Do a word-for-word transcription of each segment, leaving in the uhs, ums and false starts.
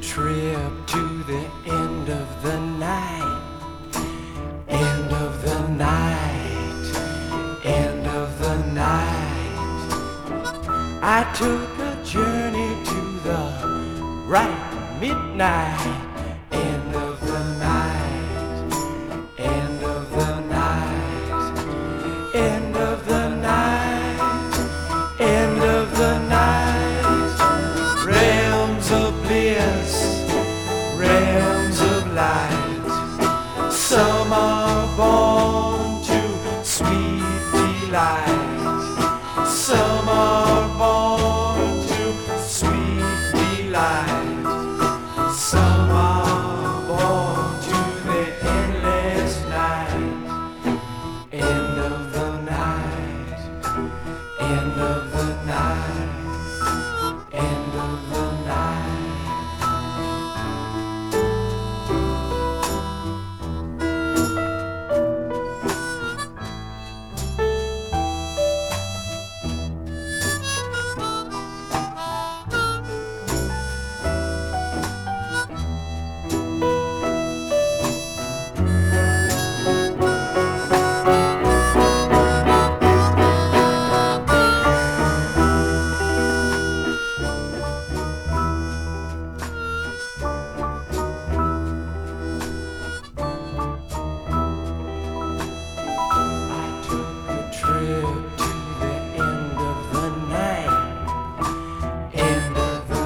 trip to the end of the night, end of the night, end of the night. I took a journey to the right midnight, end of the night, end of the night, end of the night, end of the night. Realms of bliss, realms of light. Some are born to sweet delight. Some are born to sweet delight. Some are born to the endless night. End of the night, end of the night, end of the night.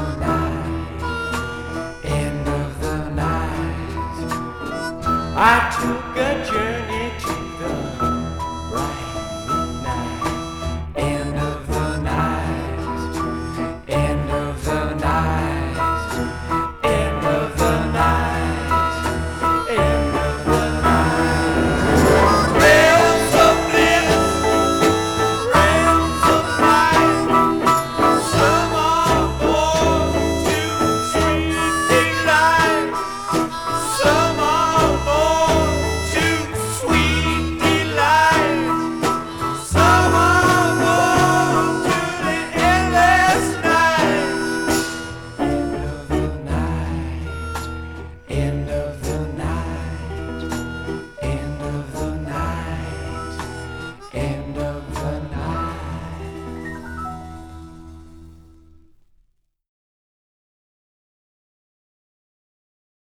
I